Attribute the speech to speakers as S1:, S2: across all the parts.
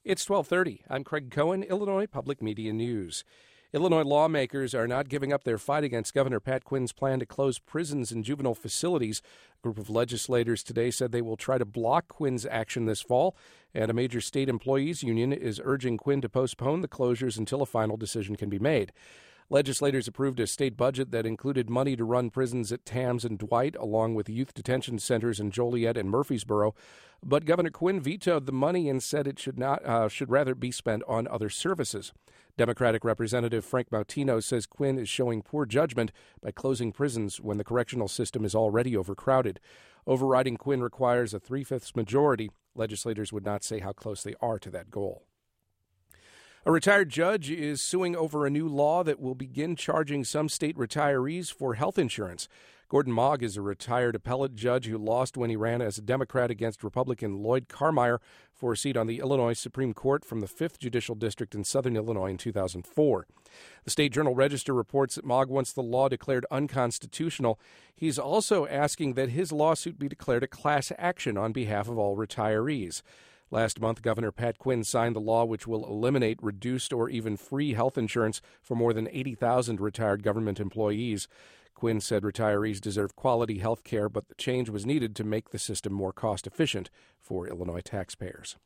S1: It's 12:30. I'm Craig Cohen, Illinois Public Media News. Illinois lawmakers are not giving up their fight against Governor Pat Quinn's plan to close prisons and juvenile facilities. A group of legislators today said they will try to block Quinn's action this fall, and a major state employees union is urging Quinn to postpone the closures until a final decision can be made. Legislators approved a state budget that included money to run prisons at Tams and Dwight, along with youth detention centers in Joliet and Murfreesboro. But Governor Quinn vetoed the money and said it should rather be spent on other services. Democratic Representative Frank Mautino says Quinn is showing poor judgment by closing prisons when the correctional system is already overcrowded. Overriding Quinn requires a 3/5 majority. Legislators would not say how close they are to that goal. A retired judge is suing over a new law that will begin charging some state retirees for health insurance. Gordon Mogg is a retired appellate judge who lost when he ran as a Democrat against Republican Lloyd Carmeier for a seat on the Illinois Supreme Court from the 5th Judicial District in southern Illinois in 2004. The State Journal-Register reports that Mogg wants the law declared unconstitutional. He's also asking that his lawsuit be declared a class action on behalf of all retirees. Last month, Governor Pat Quinn signed the law which will eliminate reduced or even free health insurance for more than 80,000 retired government employees. Quinn said retirees deserve quality health care, but the change was needed to make the system more cost-efficient for Illinois taxpayers.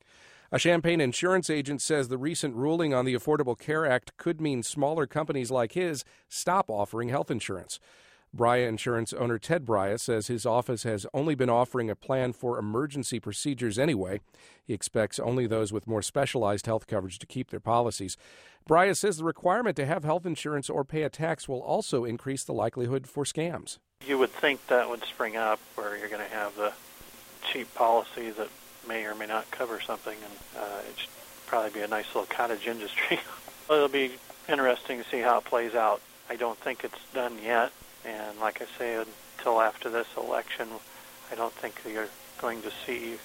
S1: A Champaign insurance agent says the recent ruling on the Affordable Care Act could mean smaller companies like his stop offering health insurance. Bria Insurance owner Ted Bria says his office has only been offering a plan for emergency procedures anyway. He expects only those with more specialized health coverage to keep their policies. Bria says the requirement to have health insurance or pay a tax will also increase the likelihood for scams.
S2: You would think that would spring up where you're going to have the cheap policy that may or may not cover something, and it should probably be a nice little cottage industry. It'll be interesting to see how it plays out. I don't think it's done yet. And like I say, until after this election, I don't think you're going to see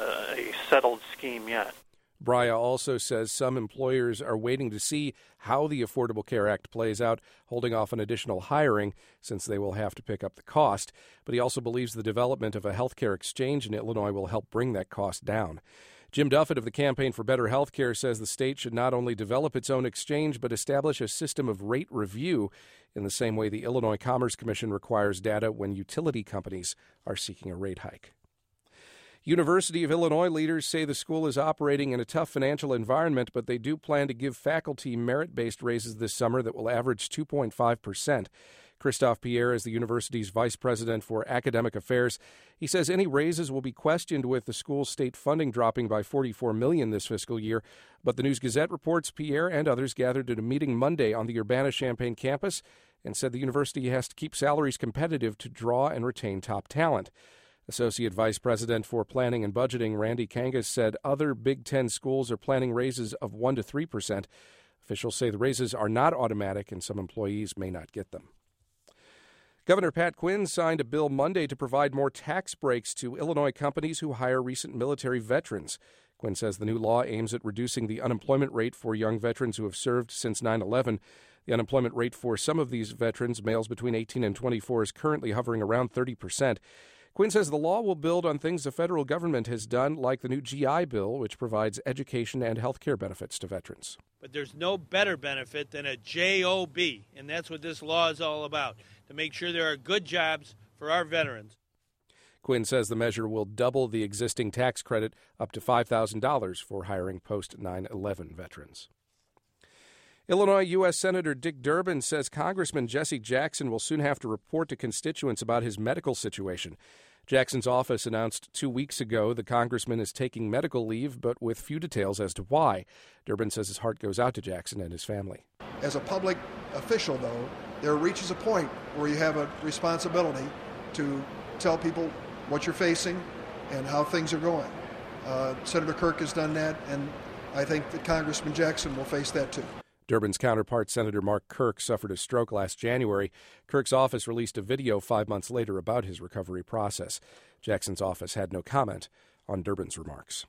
S2: a settled scheme yet.
S1: Bria also says some employers are waiting to see how the Affordable Care Act plays out, holding off on additional hiring since they will have to pick up the cost. But he also believes the development of a health care exchange in Illinois will help bring that cost down. Jim Duffett of the Campaign for Better Health Care says the state should not only develop its own exchange, but establish a system of rate review in the same way the Illinois Commerce Commission requires data when utility companies are seeking a rate hike. University of Illinois leaders say the school is operating in a tough financial environment, but they do plan to give faculty merit-based raises this summer that will average 2.5%. Christophe Pierre is the university's vice president for academic affairs. He says any raises will be questioned with the school's state funding dropping by $44 million this fiscal year. But the News-Gazette reports Pierre and others gathered at a meeting Monday on the Urbana-Champaign campus and said the university has to keep salaries competitive to draw and retain top talent. Associate Vice President for Planning and Budgeting Randy Kangas said other Big Ten schools are planning raises of 1% to 3%. Officials say the raises are not automatic and some employees may not get them. Governor Pat Quinn signed a bill Monday to provide more tax breaks to Illinois companies who hire recent military veterans. Quinn says the new law aims at reducing the unemployment rate for young veterans who have served since 9/11. The unemployment rate for some of these veterans, males between 18 and 24, is currently hovering around 30%. Quinn says the law will build on things the federal government has done, like the new GI Bill, which provides education and health care benefits to veterans.
S3: But there's no better benefit than a job, and that's what this law is all about, to make sure there are good jobs for our veterans.
S1: Quinn says the measure will double the existing tax credit up to $5,000 for hiring post-9/11 veterans. Illinois U.S. Senator Dick Durbin says Congressman Jesse Jackson will soon have to report to constituents about his medical situation. Jackson's office announced 2 weeks ago the congressman is taking medical leave, but with few details as to why. Durbin says his heart goes out to Jackson and his family.
S4: As a public official, though, there reaches a point where you have a responsibility to tell people what you're facing and how things are going. Senator Kirk has done that, and I think that Congressman Jackson will face that too.
S1: Durbin's counterpart, Senator Mark Kirk, suffered a stroke last January. Kirk's office released a video 5 months later about his recovery process. Jackson's office had no comment on Durbin's remarks.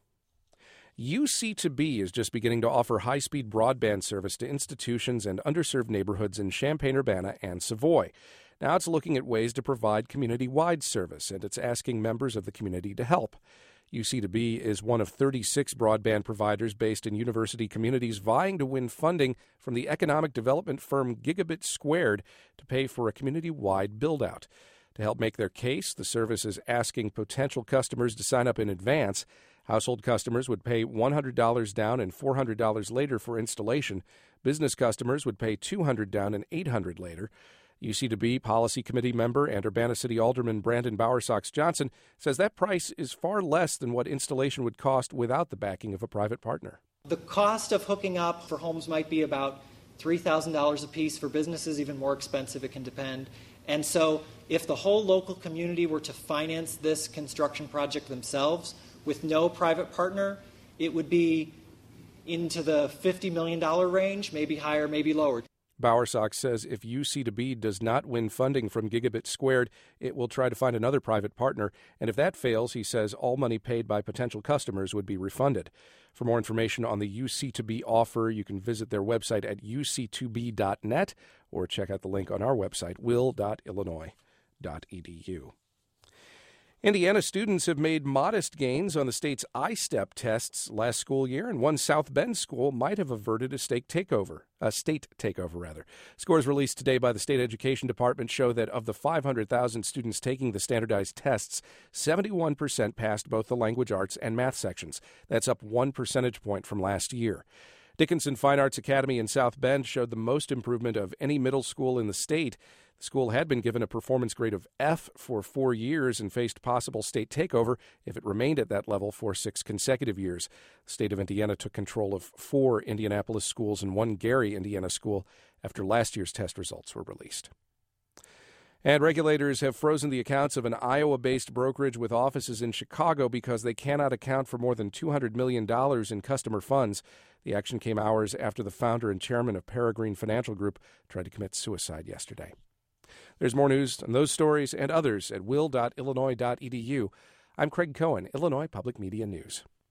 S1: UC2B is just beginning to offer high-speed broadband service to institutions and underserved neighborhoods in Champaign-Urbana and Savoy. Now it's looking at ways to provide community-wide service, and it's asking members of the community to help. UC2B is one of 36 broadband providers based in university communities vying to win funding from the economic development firm Gigabit Squared to pay for a community-wide build-out. To help make their case, the service is asking potential customers to sign up in advance. Household customers would pay $100 down and $400 later for installation. Business customers would pay $200 down and $800 later. UC2B Policy Committee member and Urbana City Alderman Brandon Bowersox-Johnson says that price is far less than what installation would cost without the backing of a private partner.
S5: The cost of hooking up for homes might be about $3,000 a piece. For businesses, even more expensive. It can depend. And so if the whole local community were to finance this construction project themselves with no private partner, it would be into the $50 million range, maybe higher, maybe lower.
S1: Bowersox says if UC2B does not win funding from Gigabit Squared, it will try to find another private partner, and if that fails, he says all money paid by potential customers would be refunded. For more information on the UC2B offer, you can visit their website at uc2b.net or check out the link on our website, will.illinois.edu. Indiana students have made modest gains on the state's I-STEP tests last school year, and one South Bend school might have averted a state takeover. Scores released today by the State Education Department show that of the 500,000 students taking the standardized tests, 71% passed both the language arts and math sections. That's up 1 percentage point from last year. Dickinson Fine Arts Academy in South Bend showed the most improvement of any middle school in the state. The school had been given a performance grade of F for 4 years and faced possible state takeover if it remained at that level for 6 consecutive years. The state of Indiana took control of 4 Indianapolis schools and 1 Gary, Indiana school after last year's test results were released. And regulators have frozen the accounts of an Iowa-based brokerage with offices in Chicago because they cannot account for more than $200 million in customer funds. The action came hours after the founder and chairman of Peregrine Financial Group tried to commit suicide yesterday. There's more news on those stories and others at will.illinois.edu. I'm Craig Cohen, Illinois Public Media News.